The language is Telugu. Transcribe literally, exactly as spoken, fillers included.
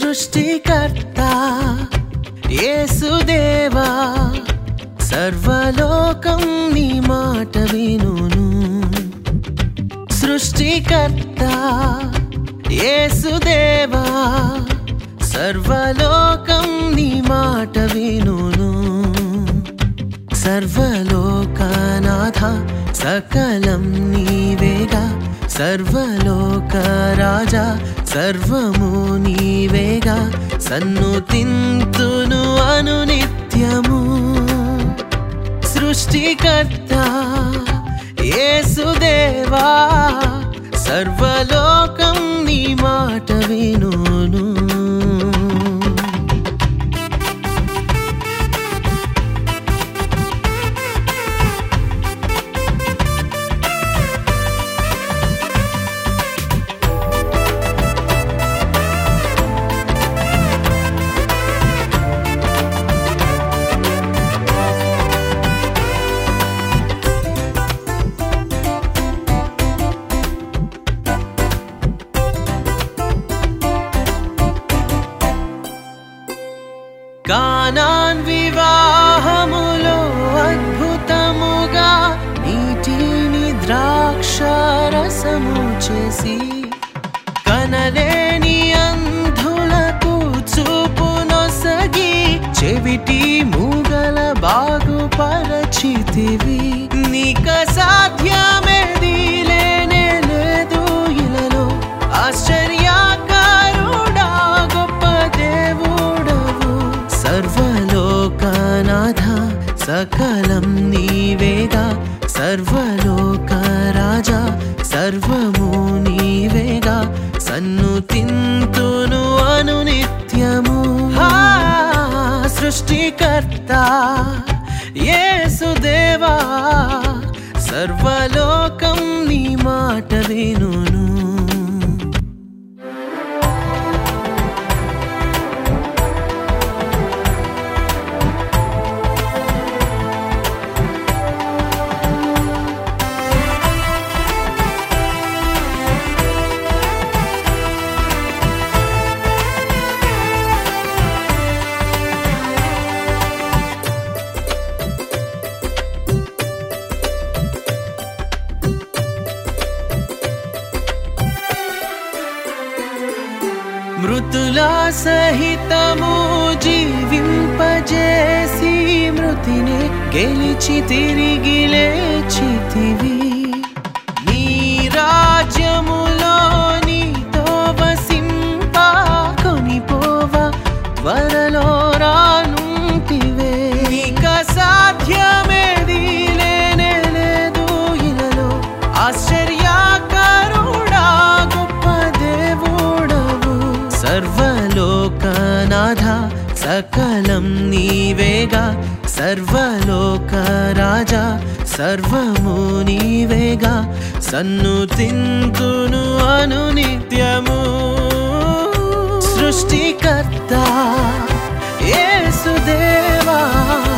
సృష్టికర్త యేసుదేవా సర్వలోకం నీ మాట వినును. సృష్టికర్త యేసుదేవా సర్వలోకం నీ మాట వినును. సర్వలోకనాథ సకలం నీవేగా, సర్వలోక రాజా సర్వము నీవేగా, సన్నుతింతును అనునిత్యము. సృష్టికర్త యేసుదేవా సర్వలోకం నీ మాట వినును. కానాన్ వివాహములో అద్భుతముగా నీటిని ద్రాక్షారసము చేసి, కనలేని అంధులకు చూపునొసగి, చెవిటి మూగల బాగుపరచితివి. నీక సాధ్యమేది లేనే లేదు ఇలలో, ఆశ్చర్యకారుడా గొప్ప దేవుడవు. సర్వలోకనాథ సకలం నీవేగా, సర్వలోక రాజా సర్వము నీవేగా, సన్నుతింతును అనునిత్యము. సృష్టికర్త యేసుదేవా సర్వలోకం నీ మాట వినును. మృతుల సహితము జీవింపజేసి, మృతిని గెలిచి తిరిగి లేచితివి. నీ రాజ్యములో నీతో వసింప కొనిపోవ త్వరలో రానుంటివే. నీక సాధ్యమేది లేనే లేదు ఇలలో, ఆశ్చర్యకారుడా గొప్ప దేవుడవు. సర్వలోకనాథ సకలం నీవేగా, సర్వలోక రాజా సర్వము నీవేగా, సన్నుతింతును అనునిత్యము. సృష్టికర్త యేసుదేవా